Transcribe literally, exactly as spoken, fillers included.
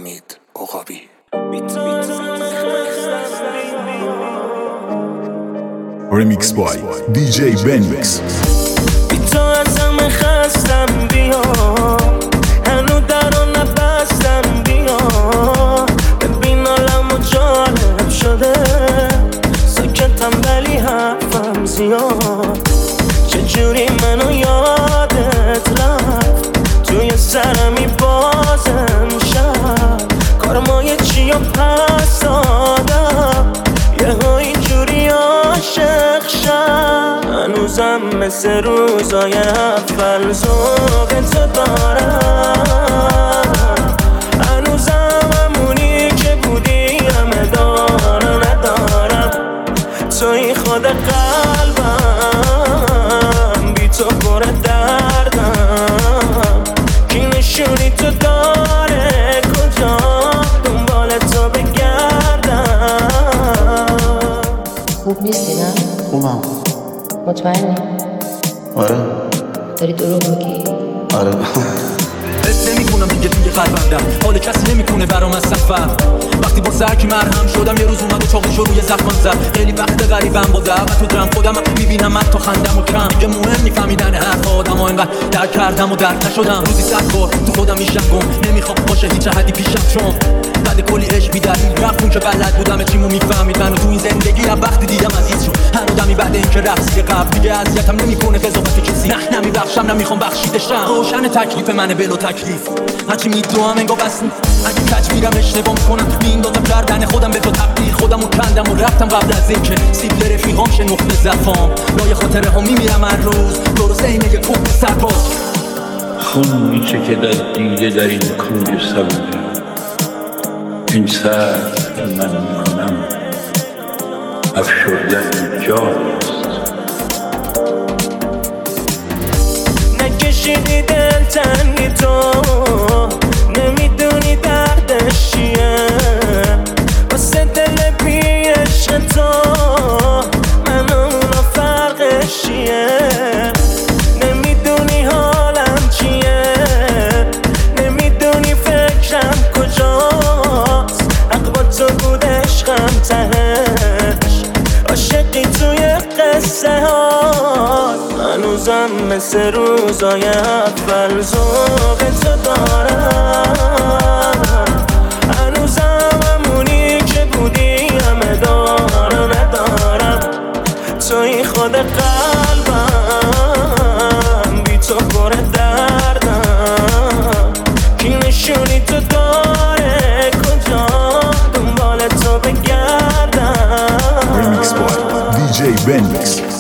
امید عقابی. Remix by دی جی بنویکس. بی تو از همه خستم بیا، هنو درو نبستم بیا، ببین عالمو جالب شده، ساکتم ولی حرفم زیاد. چجوری منو یادت رفت، توی سرمی بازم شد، کارمای چی و پس دادم، یه ها اینجوری عاشق شد. هنوزم مثل روزای اول ذوق تو دارم، هنوزم همونی که بودی همه دارم ندارم. توی خود قلبم، بی تو پر دردم، کی نشونی تو داره کجا دنبال تو بگردم. خوب نیستی نه؟ خوبم. مطمئنی؟ آره. داری دروغ میگی؟ آره. حس نمی‌کنم دیگه توی قلبم دم، حال کسی نمی‌کنه برام از سفر. وقتی با سرکی مرهم شدم یه روز اومد و چاقوشو روی زخمم زد. خیلی وقت غریبم با دعوت و درم، خودم میبینم حتی خندم و کم دیگه مهم نمی‌فهمیدن حرف آدم‌ها، اینقدر درک کردم و درک نشدم. روزی صد بار تو خودم میشم گم، نمیخوام باشه هیچ حدی پیشم، چون بعد کلی عشق بی‌دلیل رفتون که بلد بودم چیمو میفهمید منو تو این زندگی. از وقتی دیدم عزیز شد هر آدمی بعد اینکه رفت دیگه قبل دیگه اذیتم نمی‌کنه قضاوت کسی، نه نمیبخشم نمیخوام بخشیدشم. روشن تکلیف منه بلو تکلیف، هرچی میدوام انگار بس نیست. اگه کج میرم اشتباه میکنم میندازم کردن خودم به تو تبدیل، خودمو کندم و رفتم قبل از اینکه سیب رفیقام شه نقطه ضعفام. لای خاطره ها میمیرم هر روز، درست اینه یه کوه سرباز. خون میچکد از دیده در این کوی سبز، این سر که من میکنم افشردن جاست. نکشیدی دل تنگی تو، نمیدونی دردش چیه، واسه دل بی عشق تو من و اونا فرقش چیه. نمیدونی حالم چیه، نمیدونی فکرم کجاست، حق با تو بود عشقم تهش، عاشقی توی قصه ها. هنوزم مثل روزای اول ذوق تو دارم، هنوزم همونی که بودی همه دارم ندارم. توی خود قلبم، بی تو پر دردم، کی نشونی تو داره کجا دنبال تو بگردم. Remix by دی جی بنویکس.